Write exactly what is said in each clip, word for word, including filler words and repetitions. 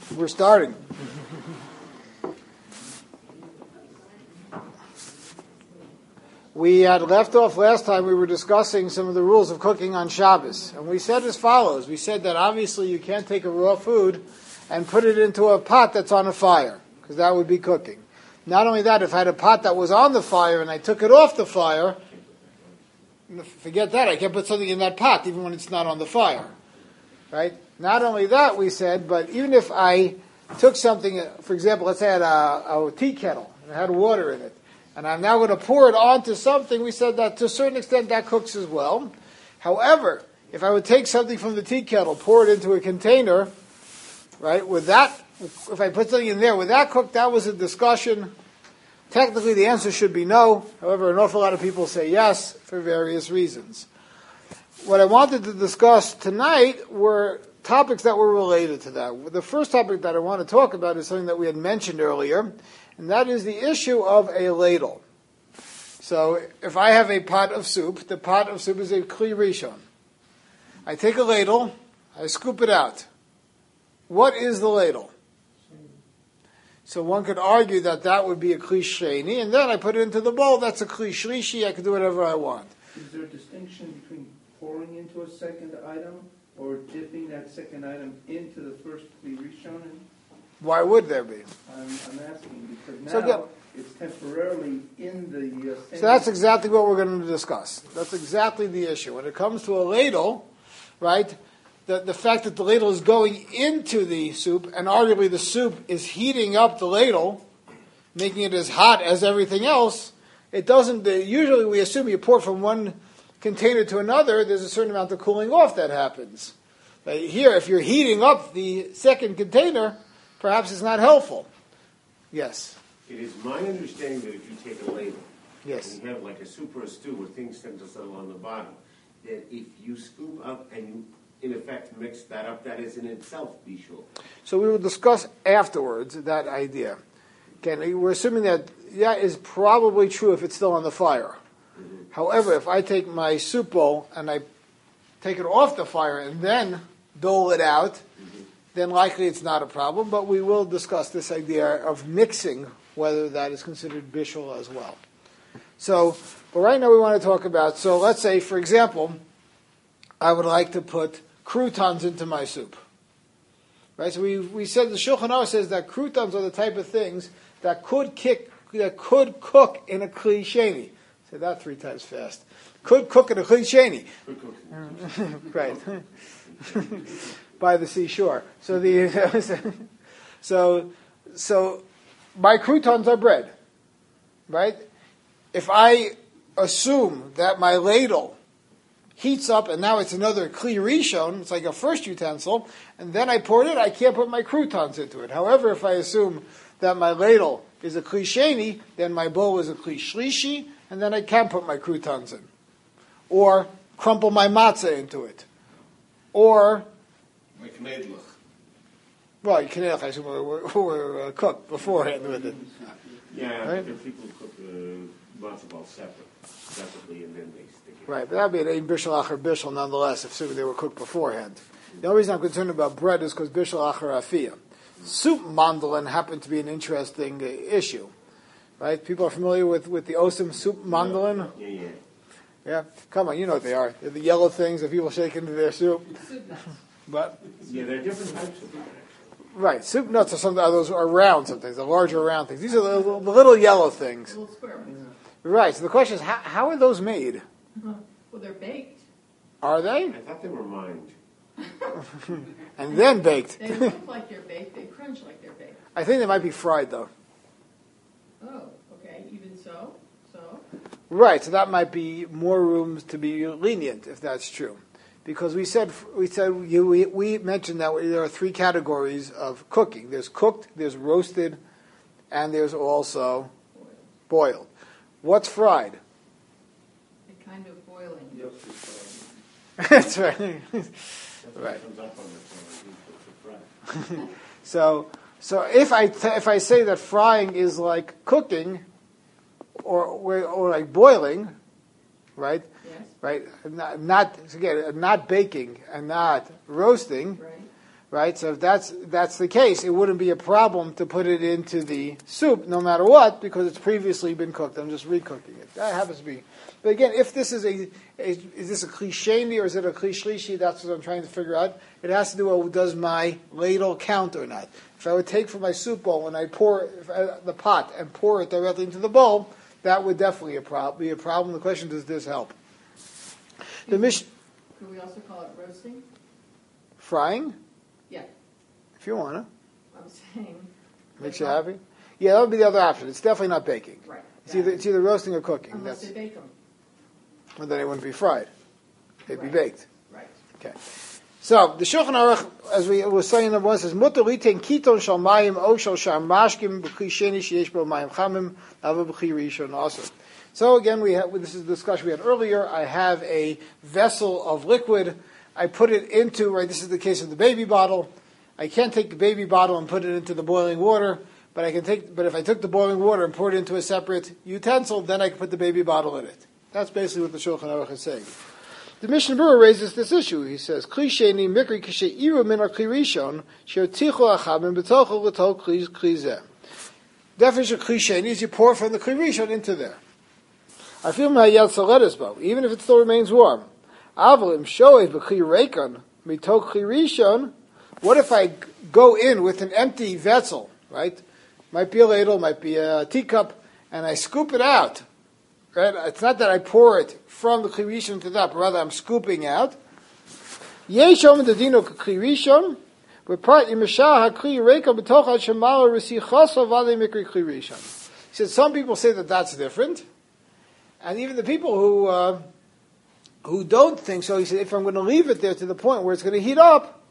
We're starting. We had left off last time, we were discussing some of the rules of cooking on Shabbos. And we said as follows. We said that obviously you can't take a raw food and put it into a pot that's on a fire, because that would be cooking. Not only that, if I had a pot that was on the fire and I took it off the fire, forget that, I can't put something in that pot even when it's not on the fire. Right? Not only that, we said, but even if I took something, for example, let's say I had a, a tea kettle and it had water in it, and I'm now going to pour it onto something, we said that to a certain extent that cooks as well. However, if I would take something from the tea kettle, pour it into a container, right, with that, if I put something in there, would that cook? That was a discussion. Technically the answer should be no. However, an awful lot of people say yes for various reasons. What I wanted to discuss tonight were topics that were related to that. The first topic that I want to talk about is something that we had mentioned earlier, and that is the issue of a ladle. So, if I have a pot of soup, the pot of soup is a kli rishon. I take a ladle, I scoop it out. What is the ladle? So one could argue that that would be a kli sheni, and then I put it into the bowl, that's a kli shlishi, I can do whatever I want. Is there a distinction between pouring into a second item or dipping that second item into the first kli rishon? Why would there be? I'm, I'm asking because now So again, it's temporarily in the uh, same... So that's exactly what we're going to discuss. That's exactly the issue. When it comes to a ladle, right, the, the fact that the ladle is going into the soup, and arguably the soup is heating up the ladle, making it as hot as everything else, it doesn't, usually we assume you pour from one container to another, there's a certain amount of cooling off that happens. But here, if you're heating up the second container, perhaps it's not helpful. Yes? It is my understanding that if you take a ladle, yes, and you have like a soup or a stew where things tend to settle on the bottom, that if you scoop up and you, in effect, mix that up, that is in itself bishul. So we will discuss afterwards that idea. Okay, we're assuming that that is probably true if it's still on the fire. Mm-hmm. However, if I take my soup bowl and I take it off the fire and then dole it out, mm-hmm. then likely it's not a problem, but we will discuss this idea of mixing, whether that is considered bishul as well. So, but right now we want to talk about, so let's say, for example, I would like to put croutons into my soup. Right? So we we said, the Shulchan Aruch says that croutons are the type of things that could kick, that could cook in a kli sheni. Say that three times fast. Could cook in a kli sheni. Right. By the seashore. So the so so my croutons are bread. Right? If I assume that my ladle heats up and now it's another kli rishon, it's like a first utensil, and then I pour it in, I can't put my croutons into it. However, if I assume that my ladle is a kli sheni, then my bowl is a kli shlishi, and then I can put my croutons in. Or crumple my matzah into it. Or... Like knedlich. Well, knedlich, I assume, were, were, were uh, cooked beforehand with it. Yeah, right? There are people who cook uh, matzo ball separate, separately, and then they stick it. Right, but that would be an ein bishul acher bishul nonetheless, if assuming they were cooked beforehand. The only reason I'm concerned about bread is because bishul acher afiyah. Soup mandolin happened to be an interesting uh, issue. Right? People are familiar with, with the Osam soup mandolin? Yeah, yeah. Yeah? Come on, you know what they are. They're the yellow things that people shake into their soup. But, yeah, there are different types of them, actually. Right, soup nuts are something, are those are round sometimes, the larger round things. These are the, the little yellow things. Little square ones. Right, so the question is, how, how are those made? Well, they're baked. Are they? I thought they were mined. And then baked. They look like they're baked. They crunch like they're baked. I think they might be fried, though. Oh, okay. Even so? So? Right, so that might be more room to be lenient, if that's true. Because we said, we said you, we, we mentioned that there are three categories of cooking. There's cooked, there's roasted, and there's also boiled. What's fried? A kind of boiling. That's right. Right. so, so if I t- if I say that frying is like cooking, or or like boiling, right? Yes. Right. Not, not again, not baking and not roasting. Right. right? So if that's that's the case, it wouldn't be a problem to put it into the soup, no matter what, because it's previously been cooked. I'm just recooking it. That happens to be. But again, if this is a, a is this a kli sheni or is it a kli shlishi? That's what I'm trying to figure out. It has to do with, does my ladle count or not? If I would take from my soup bowl and I pour if I, the pot and pour it directly into the bowl, that would definitely a prob- be a problem. The question, does this help? The mission. Could we also call it roasting? Frying? Yeah, If you want to. I'm saying. Makes you happy? Yeah, that would be the other option. It's definitely not baking. Right. It's either, it's either roasting or cooking. Unless That's, they bake them. well, then they wouldn't be fried. They'd be Right. baked. Right. Okay. So, the Shulchan Aruch, as we were saying, number one says, Mutter litain kiton shal mayim o shal shar mashkim b'kli sheni sheyesh bo mayim chamim ava b'kli rishon also. So again, we have, this is the discussion we had earlier. I have a vessel of liquid. I put it into, right, this is the case of the baby bottle. I can't take the baby bottle and put it into the boiling water, but I can take, but if I took the boiling water and poured it into a separate utensil, then I can put the baby bottle in it. That's basically what the Shulchan Aruch is saying. The Mishnah Berurah raises this issue. He says, Kli sheni mikri k'sheiru min ha-kli rishon she'otichu achabim b'tocho l'tol kli zeh. Definition of Kli sheni is you pour from the Kli rishon into there. I feel my yad saledesbo, even if it still remains warm. Avalim shoev b'kli reikon mito Kli rishon. What if I go in with an empty vessel, right? Might be a ladle, might be a teacup, and I scoop it out. Right? It's not that I pour it from the Kli Rishon to that, but rather I'm scooping out. Yeshom dedino Kli Rishon, but part Yimashah HaKli Reiko B'tocha Shemala Resichoso Vale Mikri Kli Rishon. He said some people say that that's different, and even the people who uh, who don't think so, he said if I'm going to leave it there to the point where it's going to heat up,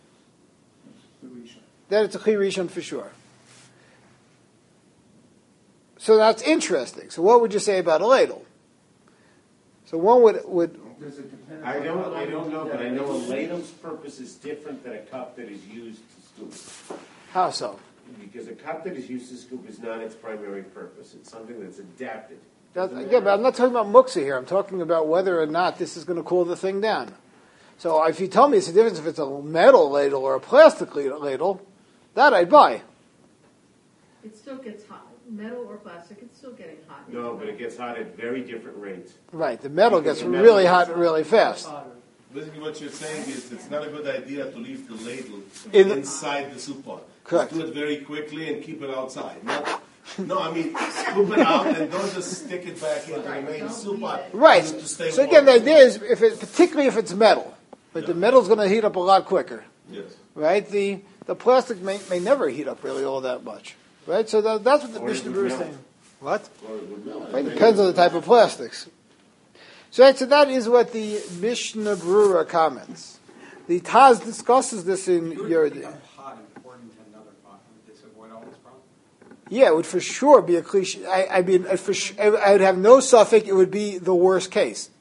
then it's a Kli Rishon for sure. So that's interesting. So what would you say about a ladle? So one would would. Does it depend? I on don't, how I long don't you know, do but that? I know a ladle's purpose is different than a cup that is used to scoop. How so? Because a cup that is used to scoop is not its primary purpose. It's something that's adapted. That, yeah, but I'm not talking about muktzah here. I'm talking about whether or not this is going to cool the thing down. So if you tell me it's a difference if it's a metal ladle or a plastic ladle, that I'd buy. It still gets hot. Metal or plastic, it's still getting hot. No, but it gets hot at very different rates. Right, the metal Because gets the metal really gets hot hot. really fast. Basically, what you're saying is it's not a good idea to leave the ladle In the- inside the soup pot. Correct. Just do it very quickly and keep it outside. Not, no, I mean, scoop it out and don't just stick it back into the Right, main don't soup leave pot. it. Right. To stay So warm. again, the idea is, if it, particularly if it's metal, but the metal's going to heat up a lot quicker, Yes. right? The the plastic may, may never heat up really all that much, right? So that, that's what the Or it Mishnah would Berurah is melt. saying. What? Or it would melt. It depends on the type of plastics. So, right, so that is what the Mishnah Berurah comments. The Taz discusses this in You would Yoreh pick De'ah. up pot and pour it into another pot. Would this avoid all this problem? Yeah, it would for sure be a cliche. I, I mean, for sh- I would have no suffix. It would be the worst case.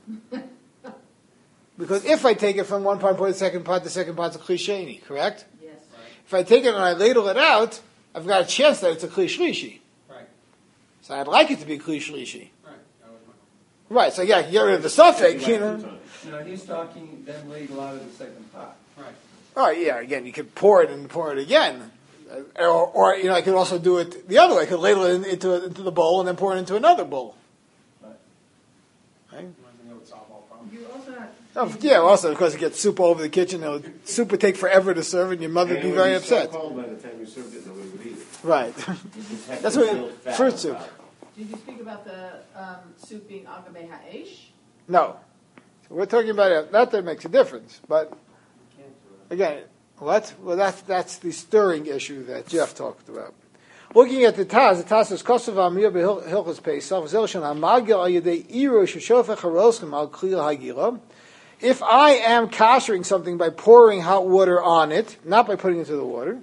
Because if I take it from one pot and put it in the second pot, the second pot's a klisheni, correct? Yes. If I take it and I ladle it out, I've got a chance that it's a klishlishi. Right. So I'd like it to be klishlishi. Right. That was my Right, so yeah, get rid of the suffix, you know. No, he's talking then ladle out of the second pot. Right. Oh yeah, again, you could pour it and pour it again. Uh, Or, or you know, I could also do it the other way. I could ladle it in- into, into the bowl and then pour it into another bowl. Right. Right? I think that would solve all problems. You also have. Oh, yeah, also, of course, it gets soup all over the kitchen. It'll, soup would take forever to serve, and your mother would And be it very so upset. cold by the time you served it, nobody would eat it. Right. It just had That's to what- build fat fruit on soup. top. Did you speak about the um, soup being agame ha'esh? No. So we're talking about it. Not that it makes a difference, but again, what? Well, that's, that's the stirring issue that Jeff talked about. Looking at the Taz, the Taz says, Kosav Amir Hilchos Pesach, Zelshon Hamagil Al Yedei Iru Sheshofech Haroschim Al Klil Hagila. If I am kashering something by pouring hot water on it, not by putting it into the water,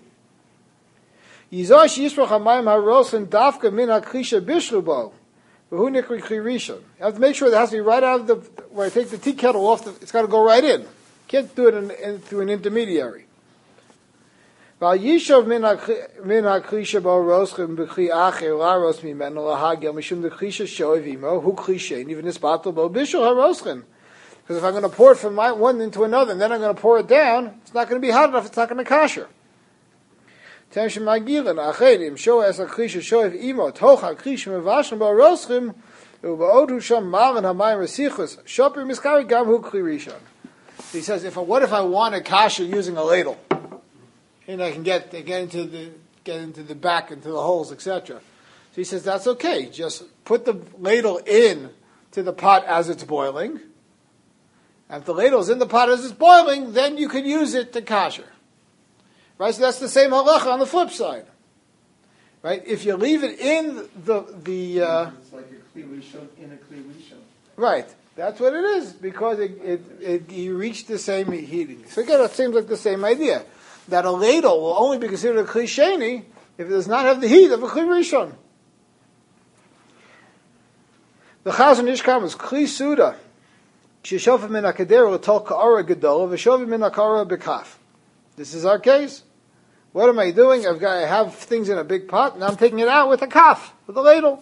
Yizosh Yisroch Hamayim Haroschim Dafka Min HaKlisha Bishrubo. You have to make sure that it has to be right out of the, where I take the tea kettle off, the, it's got to go right in. Can't do it in, in, through an intermediary. Val yishav min haklisha bo roschim b'chli acher la ros mimenu lahagel mishum the klisha shoev imo hu klisha even is batel bo bishul haroschim Because if I'm going to pour it from my, one into another, and then I'm going to pour it down, it's not going to be hot enough, it's not going to kasher. Tension Magilin, Achedim, Show as a Krish, Show of Imo, Tocha, Krish, Mevashim, Baroschim, Ubaodu Sham, Maran, Hamayim, Resichus, Shopper, Miskari, Gam, Hu, Klirishon. He says, if what if I want a kasher using a ladle? And I can get, get into the, get into the back, into the holes, et cetera. So he says, that's okay. Just put the ladle in to the pot as it's boiling. And if the ladle's in the pot as it's boiling, then you can use it to kasher. Right? So that's the same halacha on the flip side. Right? If you leave it in the... the uh, It's like a kli rishon in a kli rishon. Right. That's what it is, because it, it, it, you reach the same heating. So again, it seems like the same idea. That a ladle will only be considered a kli sheni if it does not have the heat of a kli rishon. The Chazon Ish comes, kli suda. This is our case. What am I doing? I've got, I have things in a big pot, and I'm taking it out with a kaf, with a ladle.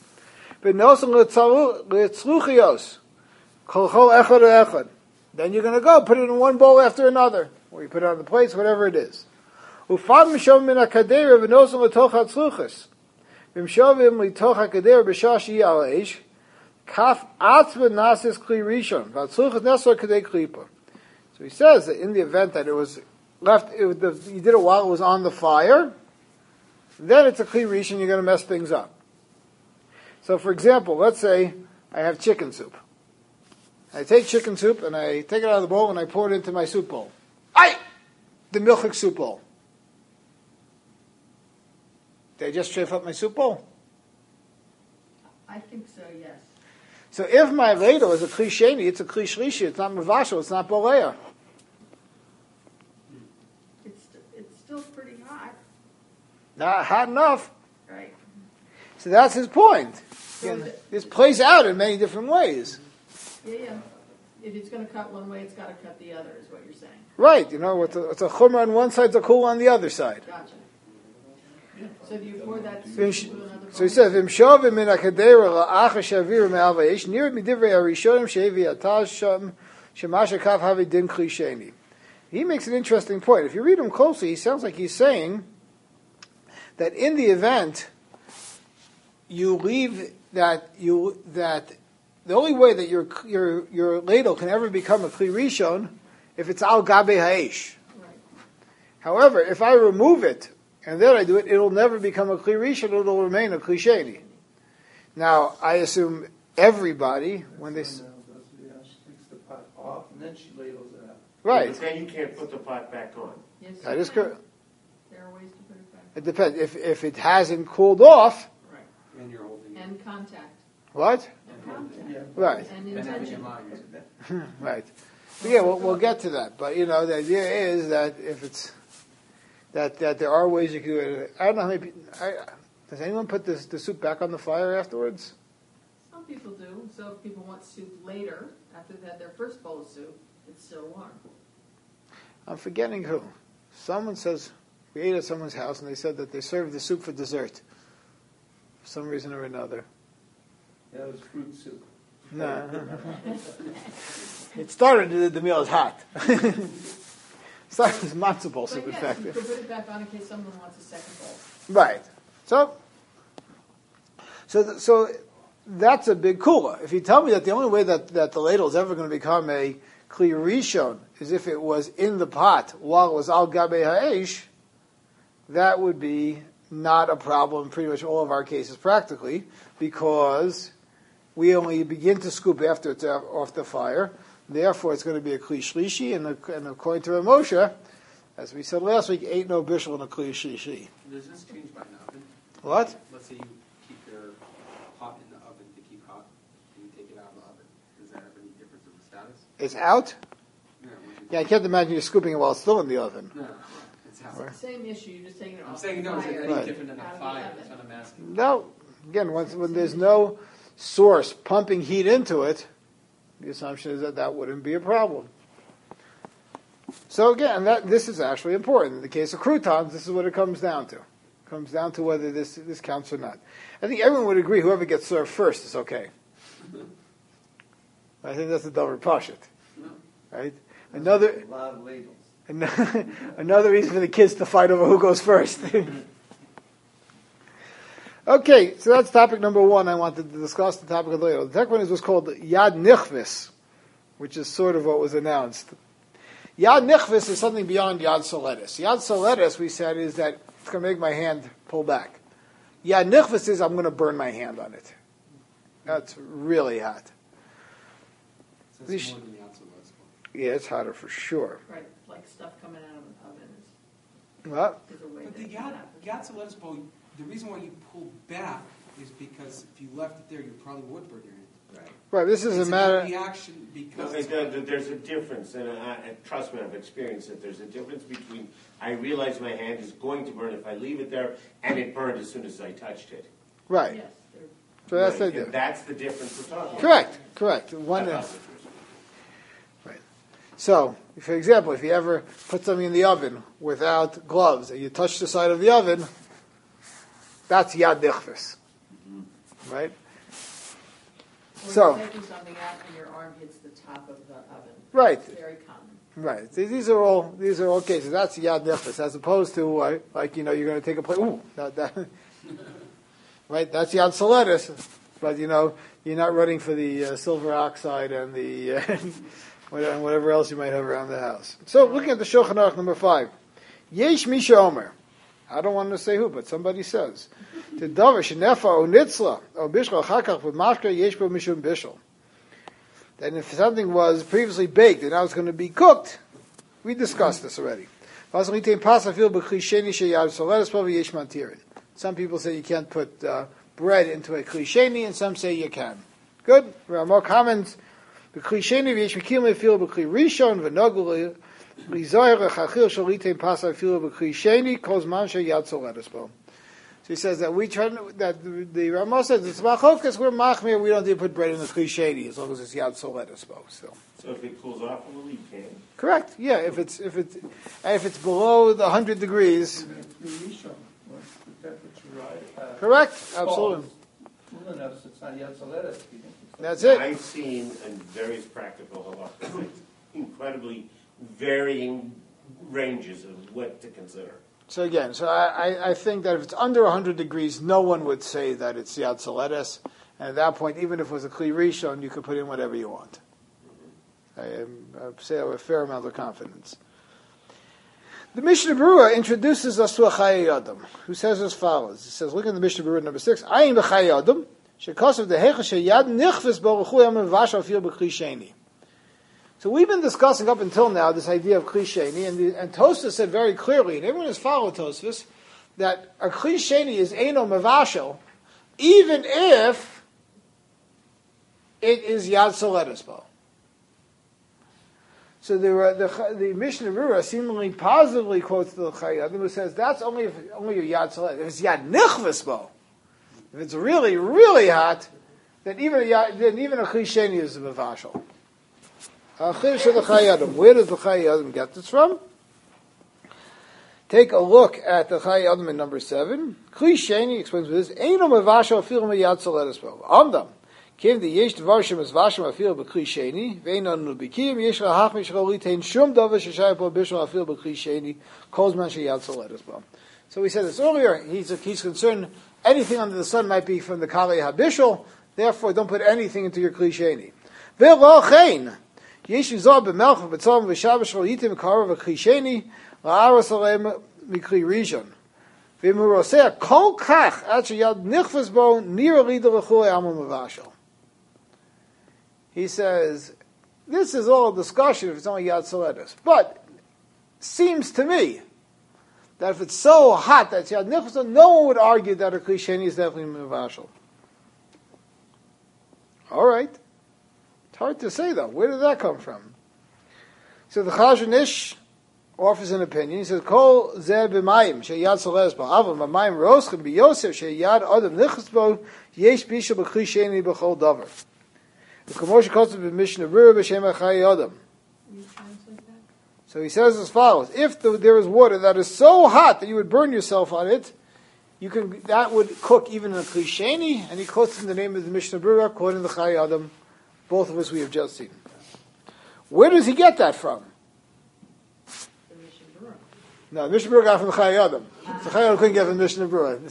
Then you're going to go put it in one bowl after another, or you put it on the plates, whatever it is. Kaf atzva nasis kli rishon. Vatzluchas nesor kadei klipa. So he says that in the event that it was left, it was the, you did it while it was on the fire, then it's a kli rishon, you're going to mess things up. So for example, let's say I have chicken soup. I take chicken soup and I take it out of the bowl and I pour it into my soup bowl. Aye! The milchik soup bowl. Did I just strafe up my soup bowl? I think so, yes. So if my ladle is a kli sheni, it's a kli shlishi, it's not mavashal, it's not boleya. It's, it's still pretty hot, Not hot enough. right? So that's his point. So Again, is it- this plays out in many different ways. Yeah, yeah. If it's going to cut one way, it's got to cut the other, is what you're saying. Right, you know, it's a, it's a chumrah on one side, it's a kula on the other side. Gotcha. So do you pour that soup Vim sh- into another bowl? So he says, "V'imshovim min hakadera la'acha shavir me'alvayish nir midivrei harishonim shevi ataz sham shemasha kav havi din kli sheni." He makes an interesting point. If you read him closely, he sounds like he's saying that in the event you leave that you that the only way that your your your ladle can ever become a kli rishon if it's al gabe ha'esh. Right. However, if I remove it and then I do it, it'll never become a kli rishon, it'll remain a kli sheni. Now, I assume everybody, when they... s- No, does it, yeah, she takes the pot off and then she ladles it out. Right, But then you can't put the pot back on. Yes, that you is can. correct. There are ways to put it back. It depends. If, if it hasn't cooled off, Right. And you're holding it. And contact. what? And contact. Yeah. Right, And And have it in intention. mind. right. But yeah, we'll, we'll get to that. But, you know, the idea is that if it's... That, that there are ways you can do it. I don't know how many people... I, does anyone put this, the soup back on the fire afterwards? Some people do. So if people want soup later, after they've had their first bowl of soup, it's still warm. I'm forgetting who. Someone says, we ate at someone's house and they said that they served the soup for dessert. For some reason or another. Yeah, it was fruit soup. No. It started, the, the meal is hot. It started as matzo ball soup, But in yes, fact. you could put it back on in case someone wants a second bowl. Right. So, so, th- so that's a big kula. If you tell me that the only way that, that the ladle is ever going to become a kli rishon is if it was in the pot while it was al gabe ha'esh, that would be not a problem in pretty much all of our cases practically, because we only begin to scoop after it's off the fire. Therefore, it's going to be a kli shlishi, and, and according to Rav Moshe, as we said last week, ain't no bishul in a kli shlishi. Does this change by an oven? What? Let's say you keep your pot in the oven to keep hot, and you take it out of the oven. Does that have any difference in the status? It's out? No. would you- Yeah, I can't imagine you scooping it while it's still in the oven. No, it's out. Right. Same issue, you're just taking it I'm off saying the no, is it fire. any Right. different than Out a of the fire? oven. That's what I'm asking. No. Again, once, when there's no source pumping heat into it, the assumption is that that wouldn't be a problem. So again, that this is actually important. In the case of croutons, this is what it comes down to. It comes down to whether this this counts or not. I think everyone would agree whoever gets served first is okay. I think that's a Dover Pashut, No. right? Another A lot of ladles. another reason for the kids to fight over who goes first. Okay, so that's topic number one. I wanted to discuss the topic of the ladle. The second one is what's called Yad Nichvis, which is sort of what was announced. Yad Nichvis is something beyond Yad Soletis. Yad Soletis, we said, is that it's going to make my hand pull back. Yad Nichvis is I'm going to burn my hand on it. That's really hot. So These- it's more than the outside let's go. Yeah, it's hotter for sure. Right, like stuff coming out of an oven is, Well, is a way But that the it can Yad, happen. Yad lettuce bowl, the reason why you pull back is because if you left it there, you probably would burn your hand. Right. right, this is a It's matter... reaction No, because it- there- there's a difference, and I, I- trust me, I've experienced it. There's a difference between I realize my hand is going to burn if I leave it there, and it burned as soon as I touched it. Right, Yes, they're- so that's the Right, idea. and that's the difference we're talking about. Correct, correct. One, uh, That's right. So, for example, if you ever put something in the oven without gloves and you touch the side of the oven, that's Yad Nichvis, right? Or So- you're taking something out and your arm hits the top of the oven. Right. It's very common. Right. Th- These are all these are all cases. That's Yad Nichvis, as opposed to uh, like you know you're going to take a plate. Ooh, that, that, right. That's Yad Soletis, but you know you're not running for the uh, silver oxide and the uh, whatever, whatever else you might have around the house. So looking at the Shulchan Aruch number five, Yesh Misha Omer. I don't want to say who, but somebody says the davar shenefa o nitzla o bishul achakach v'mashka yesh bo mishum bishul. That if something was previously baked and now it's going to be cooked, we discussed this already. Some people say you can't put uh, bread into a klisheni, and some say you can. Good. There are more comments. B'klisheni v'yesh mekilim efil b'kli rishon v'nogul lizoyer echachil shalitem pasa efil b'klisheni kol zman sheyad soledes bo. So he says that we try to, that the, the Ramah says it's machlokas, we're machmir, we don't need to put bread in the klisheni as long as it's yad soledes bo. So. So if it cools off a little, you can. Correct. Yeah, if it's if it's if it's below the hundred degrees. The Rishon, once the temperature rise, uh, Correct. falls Absolutely. cool enough, so it's not yet so let us. That's it. I've seen in various practical halachas incredibly varying ranges of what to consider. So again, so I, I, I think that if it's under a hundred degrees, no one would say that it's yad soledes, and at that point, even if it was a kli rishon, you could put in whatever you want. I, am, I say with a fair amount of confidence. The Mishnah Berurah introduces us to a Chayei Adam, who says as follows. He says, look at the Mishnah Berurah number six. Ayin b'Chayei Adam, shekasav dehecha sheyad nichvis bo rechu yam v'ashal fil b'kli sheni. So we've been discussing up until now this idea of kli sheni, and, the, and Tosfos said very clearly, and everyone has followed Tosfos, that a kli sheni is eino mevashal, even if it is yad soledes bo. So the the, the Mishnah Berurah seemingly positively quotes the Chayei Adam, who says that's only if only a yad soledes. If it's yad nichvis bo, if it's really really hot, then even a yad, then even a kli sheni is a mevashal. Where does the Chayei Adam get this from? Take a look at the Chayei Adam in number seven. Kli sheni explains this. Eino mevashal afil miyad soledes bo. Amdam. Kim the yesh dvar shem es vashim afil b'kli sheni ve'eino nubikim yesh lahach mishchol litein shum davar sheshayim po bishul afil b'kli sheni kol zman sheyad soledes bo. So we said this earlier. He's he's concerned anything under the sun might be from the kalei habishul. Therefore, don't put anything into your kli sheni. Ve'lo chein yesh yizor b'melch v'betzom v'shabbos shol yitim karav v'kli sheni la'aros aleim mikli rishon. V'imuroseh kol kach ad sheyad nichvas bo nir lider l'chulei amon mevashal. He says, this is all a discussion if it's only Yad Soledes. But seems to me that if it's so hot that it's Yad Nichvus, no one would argue that a Kli Sheni is definitely Mevashal. All right. It's hard to say, though. Where did that come from? So the Chazon Ish offers an opinion. He says, Kol zeh b'mayim she'yad soledes bo, aval b'mayim roschim b'yosef she'yad adam nichvus bo, yesh bishul b'Kli Sheni b'chol davar. So he says as follows: if the, there is water that is so hot that you would burn yourself on it, you can that would cook even in a kli sheni. And he quotes in the name of the Mishnah Berurah, quoting the Chayei Adam, both of which we have just seen. Where does he get that from? The Mishnah Berurah. No, Mishnah Berurah got from the Chayei Adam. The Chayei Adam couldn't get from Mishnah Berurah.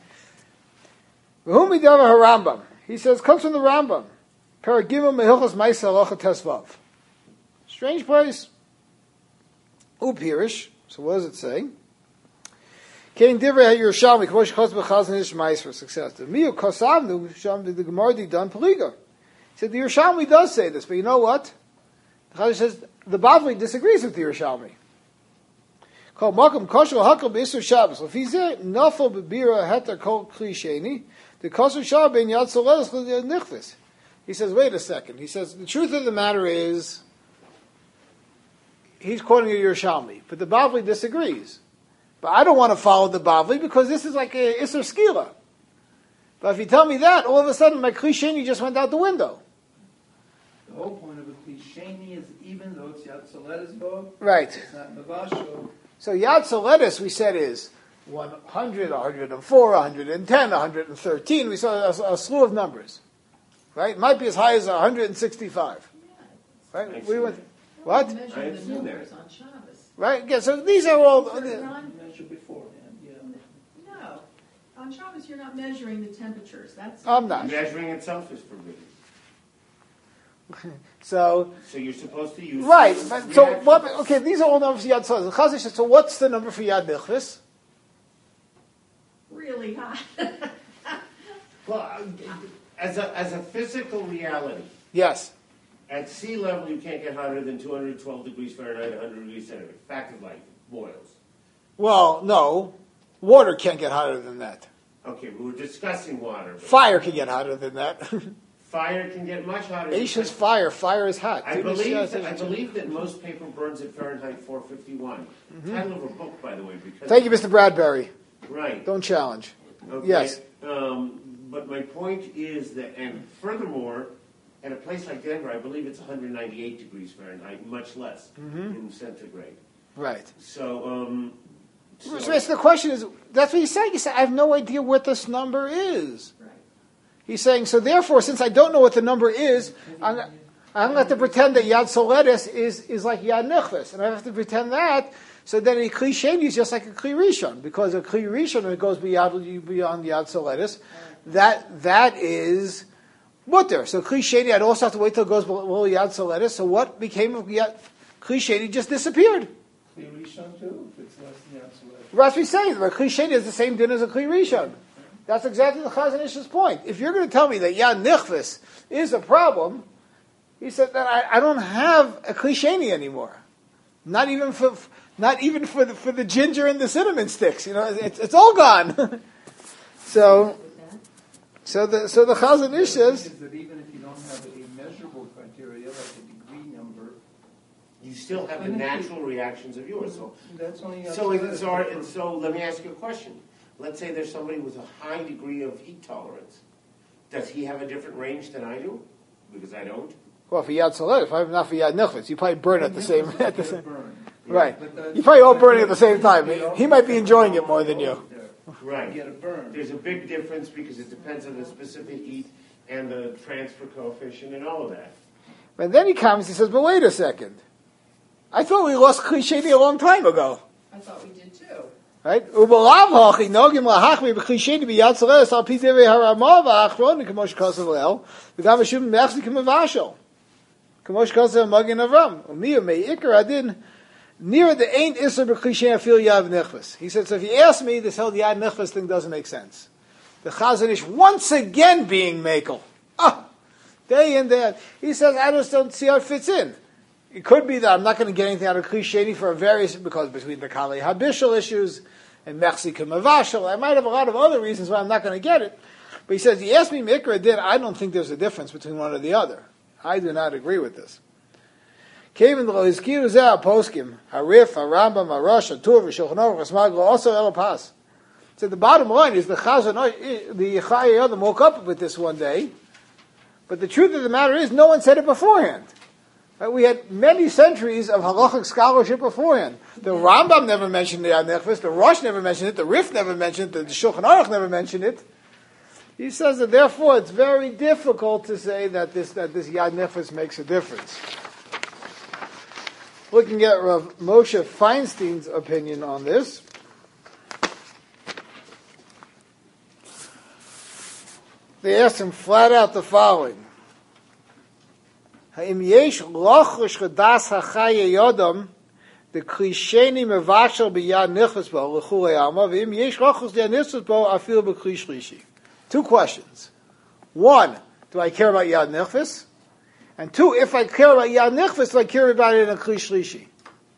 V'hu midavar harambam. He says, comes from the Rambam. Paragimel mehilchos ma'aseh halacha tesvav. Strange place. Upirish. So what does it say? Kein divrei Yerushalmi k'mosh chos b'chazon ish ma'is for success. The miu kosavnu sham the Gemara done peliga. He said the Yerushalmi does say this, but you know what? The Chazon says the Bavli disagrees with the Yerushalmi. Kol makom kosher hakol b'isur Shabbos. If he's there, nafel b'bira heter kol kli sheni. The kosher Shabbos ben yad soledes nichvis. He says, wait a second. He says the truth of the matter is, he's quoting a Yerushalmi, but the Bavli disagrees. But I don't want to follow the Bavli because this is like a Isser Skila. But if you tell me that, all of a sudden my Kli Sheni just went out the window. The whole point of a Kli Sheni is even though it's Yad Soledes Bo, Right. it's not Mavashel. So Yad Soledes, we said, is one hundred, one hundred four, one hundred ten, one hundred thirteen. We saw a, a slew of numbers. Right? It might be as high as one hundred sixty-five. Right? We went, what? Measuring I've the seen numbers on Shabbos. Right? Yeah, so these are all... So it's not- Measure beforehand, yeah. No, on Shabbos you're not measuring the temperatures, that's. I'm not. Measuring itself is forbidden. So... So you're supposed to use... Right, but so reaction. what? Okay, these are all numbers for Yad Soledes. The Chazon says, so what's the number for Yad Nichvis? Really hot. Well, as a, as a physical reality, Yes. at sea level you can't get hotter than two hundred twelve degrees Fahrenheit, one hundred degrees centigrade. Fact of life, boils. Well, no, water can't get hotter than that. Okay, we were discussing water. but Fire can get hotter than that. Fire can get much hotter. than Asia's that. fire. Fire is hot. I believe, that, I believe that most paper burns at Fahrenheit four fifty-one. Title of a book, by the way. Because Thank you, Mister Bradbury. Right. Don't challenge. Okay. Yes. Um, but my point is that, and furthermore, at a place like Denver, I believe it's one hundred ninety-eight degrees Fahrenheit, much less in centigrade. Right. So, um, So, so so the question is, that's what he's saying. He said, I have no idea what this number is. Right. He's saying, so therefore, since I don't know what the number is, I'm, I'm going to have to pretend that Yad Soledes is, is like Yad Nichvis. And I have to pretend that, so then a Kli Sheni is just like a Kli Rishon. Because a Kli Rishon, when it goes beyond, beyond Yad Soledes, that, that is mutter. So Kli Sheni, I'd also have to wait till it goes below Yad Soledes. So what became of Yad, Kli Sheni just disappeared. Kli Rishon too, if it's less than Yad Soledes. That's what he's saying. The Kli Sheni is the same din as a Kli Rishon. That's exactly the Chazon Ish's point. If you're going to tell me that Yad Nichvis is a problem, he said that I, I don't have a Kli Sheni anymore. Not even for, not even for the, for the ginger and the cinnamon sticks. You know, it's, it's all gone. so, so the so the Chazon Ish says, is that even if you don't have a measurable criteria like a degree number, you still have the natural reactions of yours. So, that's only Yad so, Soledes. it- so, are- so let me ask you a question. Let's say there's somebody with a high degree of heat tolerance. Does he have a different range than I do? Because I don't. well, for Yad Soledes, if I'm not for Yad Nichvis, you probably burn at the same at the same. Burn. Right. But the- You're probably all burning at the same time. He might be enjoying it more than you. Right. You get a burn. There's a big difference because it depends on the specific heat and the transfer coefficient and all of that. And then he comes, he says, but wait a second. I thought we lost Kli Sheni a long time ago. I thought we did too. Right? Ubalav hachi nogim lahachmi b'Kli Sheni b'Yad Soledes al pi divrei haRamah v'achronim k'mo shekosav le'el v'gam hashum mechzik k'mavashel k'mo shekosav Magen Avram u'miyu me'ikar adin near the ain't iser b'Kli Sheni afil Yad Nichvis. He said, so if you ask me, this whole Yad Nichvis thing doesn't make sense. The Chazon Ish once again being makel. Ah, day in, day out. He says, I just don't see how it fits in. It could be that I'm not going to get anything out of Kli Sheni for various, because between the Kali Habishal issues and Mechzik Mavashal, I might have a lot of other reasons why I'm not going to get it. But he says, he asked me Mikra did, I don't think there's a difference between one or the other. I do not agree with this. Kevin lo izkiru zeh poskim harif harambam harosh hatur v'shulchan aruch v'smagla also elapas. So the bottom line is the Chazon, the Chayei Adam woke up with this one day, but the truth of the matter is no one said it beforehand. Right? We had many centuries of halachic scholarship beforehand. The Rambam never mentioned the Yad Nichvis, the Rosh never mentioned it, the Rif never mentioned it, the Shulchan Aruch never mentioned it. He says that therefore it's very difficult to say that this that this Yad Nechvas makes a difference. Looking at Rav Moshe Feinstein's opinion on this, they asked him flat out the following: Ha'im yesh lochush chadas hachaye yodam the klisheni mevashel b'yad nichas bo l'chulei alma v'im yesh lochush yad nichas bo afil b'klish shlishi. Two questions. One, do I care about Yad Nichvas? And two, if I care about Yad Nichvas, do I care about it in a Kli Shlishi?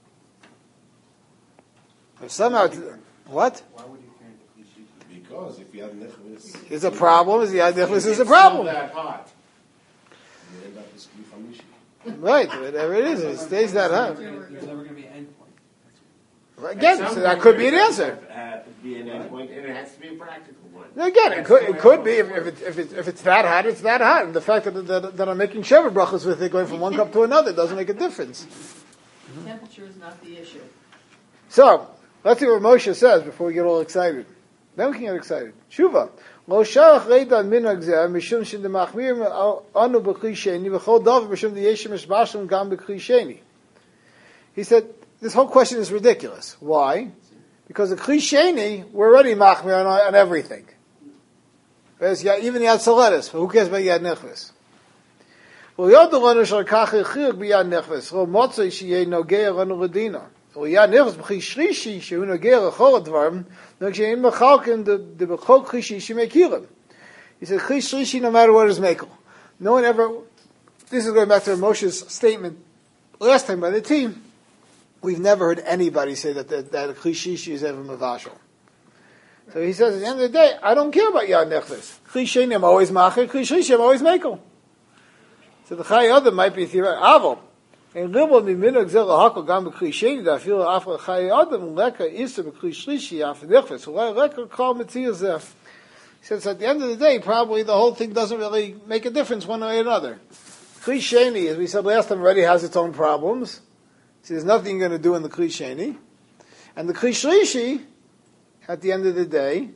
If somehow, what? Why would you care the Kli Shlishi? Because if you have nechvus, Is a problem, is Yad Nichvas is a problem. That hot. you end up with Skli Chamishi. Right, whatever it is, it stays that high. There's never going to be an end point. Again, so that could be an answer. Uh, be an endpoint, and it has to be a practical one. Again, it could, it could be, if, if, it, if, it, if it's that hot, it's that hot. And the fact that, that, that I'm making Sheva brachas with it, going from one cup to another, doesn't make a difference. Temperature is not the issue. So, let's see what Moshe says before we get all excited. Then we can get excited. Shuva. Lo shalach reidan minhag zeh, mishum shindemachmir anu b'kli sheni, v'chol davar mishum d'yeshem eshbashim gam b'kli sheni. He said, this whole question is ridiculous. Why? Because the kli sheni, we're already machmir on, on everything. Whereas even Yad Soletis, who cares about Yad Nichvas? Well, Yad Lanu shal kach echiyuk b'Yad Nichvas, ro motzei sheyeh nogei ranu l'dina. Well, Yad Nichvas b'chi shlishi, shehu nogei l'chol advarim, no kshein mechalkin de b'chol kli shlishi mekirim. He said, kli shlishi no matter what is mekel. No one ever, this is going back to Moshe's statement last time by the team, we've never heard anybody say that that, that a kli shlishi is ever mavashal. So he says, at the end of the day, I don't care about Yad Nechvas. Kli sheni I'm always macher, kli shlishi I'm always mekel. So the Chai Adam might be theoretical. Aval. And libel miminag zel lahakol gam b'kli sheni da afil afal Chai Adam leka isa b'kli shlishi af nechvas. Ulai leka kol mitziyah zeh. He says, at the end of the day, probably the whole thing doesn't really make a difference one way or another. Kli sheni, as we said last time, already has its own problems. So there's nothing you're going to do in the kli sheni. And the kli shlishi, at the end of the day,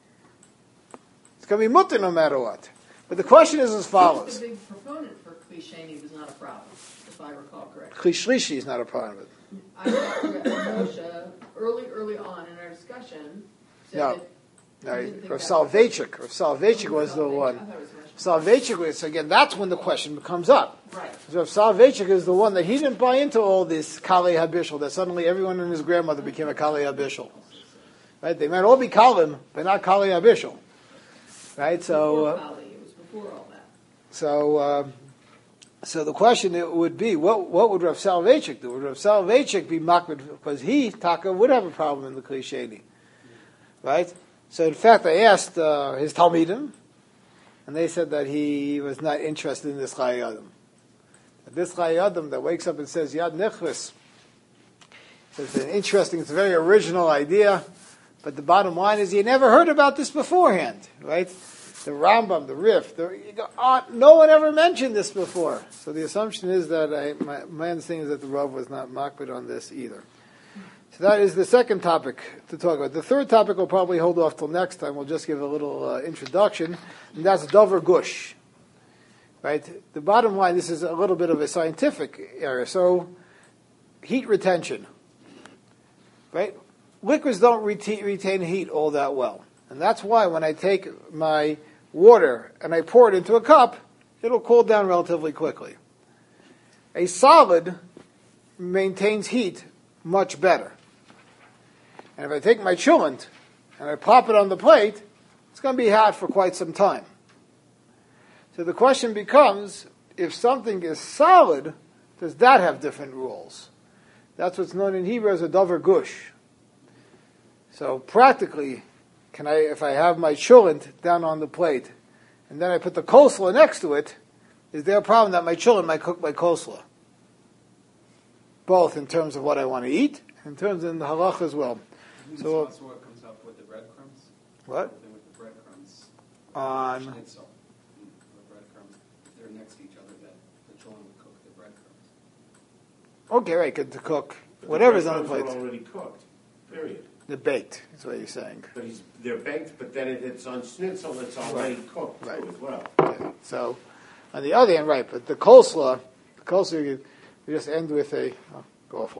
it's going to be mutter no matter what. But the question is as follows. The big proponent for Kli Sheni was not a problem, if I recall correctly. Kli shlishi is not a part of it. I thought that Moshe, early, early on in our discussion, said No. that No, he didn't think Rav that- Soloveitchik. Rav Soloveitchik was the I one. thought it was Moshe. Soloveitchik was, again, that's when the question comes up. Right. So Rav Soloveitchik is the one that he didn't buy into all this Kalei HaBishul, that suddenly everyone and his grandmother became a Kalei HaBishul. Right? They might all be Kalim, but not Kalei HaBishul. Right? So, Before uh, Kali, it was before all that. so, uh, so the question it would be, what what would Rav Soloveitchik do? Would Rav Soloveitchik be makbid? Because he, Taka, would have a problem in the Kli Sheni. Right? So in fact, I asked uh, his Talmidim, and they said that he was not interested in this Chai Adam. This Chai Adam that wakes up and says, Yad Nichvas, it's an interesting, it's a very original idea, but the bottom line is you never heard about this beforehand, right? The Rambam, the Rif, the, you go, oh, no one ever mentioned this before. So the assumption is that, I, my, my understanding is that the Rav was not makbid on this either. So that is the second topic to talk about. The third topic we'll probably hold off till next time. We'll just give a little uh, introduction, and that's Dover Gush. Right? The bottom line, this is a little bit of a scientific area. So, heat retention. Right? Liquids don't rete- retain heat all that well. And that's why when I take my water and I pour it into a cup, it'll cool down relatively quickly. A solid maintains heat much better. And if I take my chulent and I pop it on the plate, it's going to be hot for quite some time. So the question becomes, if something is solid, does that have different rules? That's what's known in Hebrew as a dover gush. So practically, can I, if I have my chulent down on the plate, and then I put the coleslaw next to it, is there a problem that my chulent might cook my coleslaw? Both in terms of what I want to eat, and in terms of the halach as well. Isn't So, this also what comes up with the breadcrumbs? what? Something with the breadcrumbs. On, Schnitzel. The breadcrumbs, if they're next to each other, that the children will cook the breadcrumbs. okay, right, good to cook. But Whatever's on the breadcrumbs plate. are already cooked, period. They're baked, is what you're saying. But he's, they're baked, but then it, it's on schnitzel that's already cooked too Right. as well. Yeah. So, on the other hand, right, but the coleslaw, the coleslaw, you, you just end with a, oh, go off.